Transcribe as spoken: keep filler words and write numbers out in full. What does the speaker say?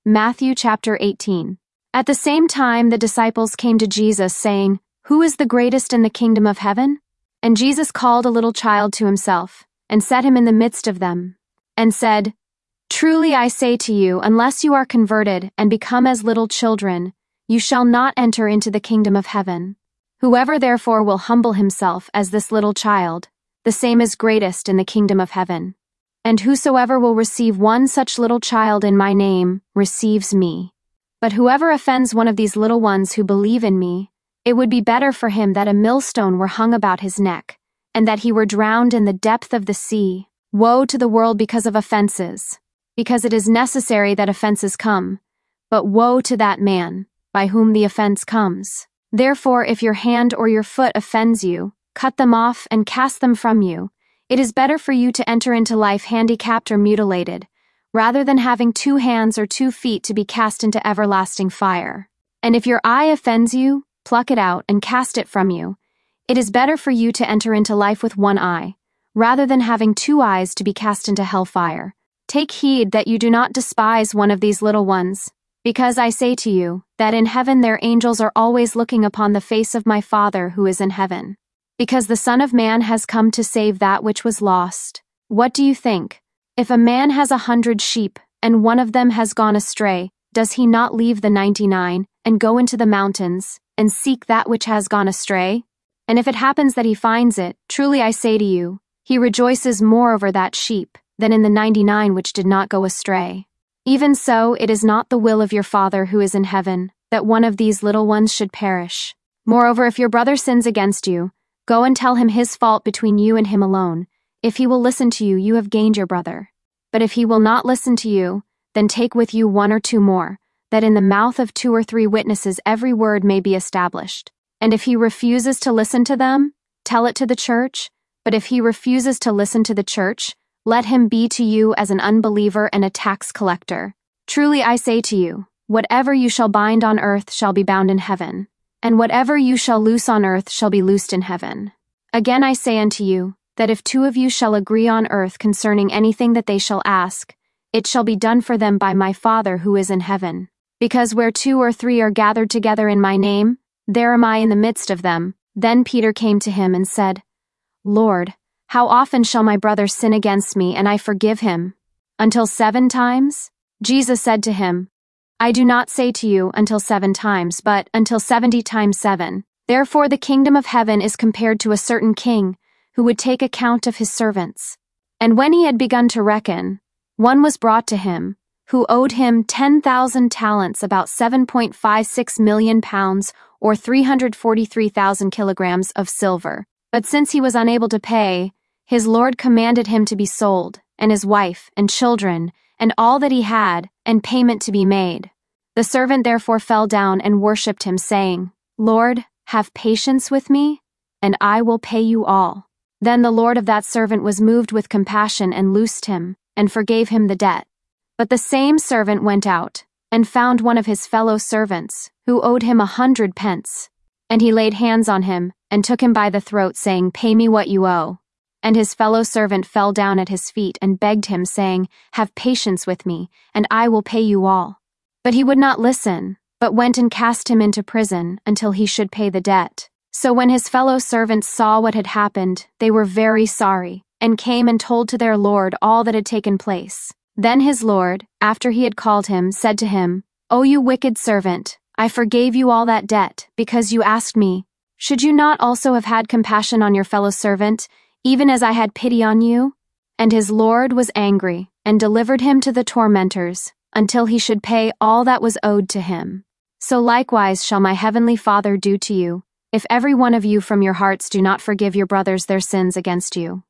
Matthew chapter eighteen. At the same time the disciples came to Jesus, saying, "Who is the greatest in the kingdom of heaven?" And Jesus called a little child to himself, and set him in the midst of them, and said, "Truly I say to you, unless you are converted and become as little children, you shall not enter into the kingdom of heaven. Whoever therefore will humble himself as this little child, the same is greatest in the kingdom of heaven. And whosoever will receive one such little child in my name, receives me. But whoever offends one of these little ones who believe in me, it would be better for him that a millstone were hung about his neck, and that he were drowned in the depth of the sea. Woe to the world because of offenses, because it is necessary that offenses come, but woe to that man, by whom the offense comes. Therefore if your hand or your foot offends you, cut them off and cast them from you. It is better for you to enter into life handicapped or mutilated, rather than having two hands or two feet to be cast into everlasting fire. And if your eye offends you, pluck it out and cast it from you. It is better for you to enter into life with one eye, rather than having two eyes to be cast into hellfire. Take heed that you do not despise one of these little ones, because I say to you, that in heaven their angels are always looking upon the face of my Father who is in heaven. Because the Son of Man has come to save that which was lost. What do you think? If a man has a hundred sheep, and one of them has gone astray, does he not leave the ninety-nine, and go into the mountains, and seek that which has gone astray? And if it happens that he finds it, truly I say to you, he rejoices more over that sheep, than in the ninety-nine which did not go astray. Even so, it is not the will of your Father who is in heaven, that one of these little ones should perish. Moreover, if your brother sins against you, go and tell him his fault between you and him alone. If he will listen to you, you have gained your brother. But if he will not listen to you, then take with you one or two more, that in the mouth of two or three witnesses every word may be established. And if he refuses to listen to them, tell it to the church. But if he refuses to listen to the church, let him be to you as an unbeliever and a tax collector. Truly I say to you, whatever you shall bind on earth shall be bound in heaven, and whatever you shall loose on earth shall be loosed in heaven. Again I say unto you, that if two of you shall agree on earth concerning anything that they shall ask, it shall be done for them by my Father who is in heaven. Because where two or three are gathered together in my name, there am I in the midst of them. Then Peter came to him and said, Lord, how often shall my brother sin against me, and I forgive him? Until seven times? Jesus said to him, I do not say to you until seven times, but until seventy times seven. Therefore the kingdom of heaven is compared to a certain king, who would take account of his servants. And when he had begun to reckon, one was brought to him, who owed him ten thousand talents, about seven point five six million pounds, or three hundred forty-three thousand kilograms of silver. But since he was unable to pay, his lord commanded him to be sold, and his wife, and children, and all that he had, and payment to be made. The servant therefore fell down and worshipped him, saying, Lord, have patience with me, and I will pay you all. Then the lord of that servant was moved with compassion and loosed him, and forgave him the debt. But the same servant went out, and found one of his fellow servants, who owed him a hundred pence. And he laid hands on him, and took him by the throat, saying, Pay me what you owe. And his fellow servant fell down at his feet, and begged him, saying, Have patience with me, and I will pay you all. But he would not listen, but went and cast him into prison, until he should pay the debt. So when his fellow servants saw what had happened, they were very sorry, and came and told to their lord all that had taken place. Then his lord, after he had called him, said to him, O you wicked servant, I forgave you all that debt, because you asked me. Should you not also have had compassion on your fellow servant, even as I had pity on you? And his lord was angry, and delivered him to the tormentors, until he should pay all that was owed to him. So likewise shall my heavenly Father do to you, if every one of you from your hearts do not forgive your brothers their sins against you.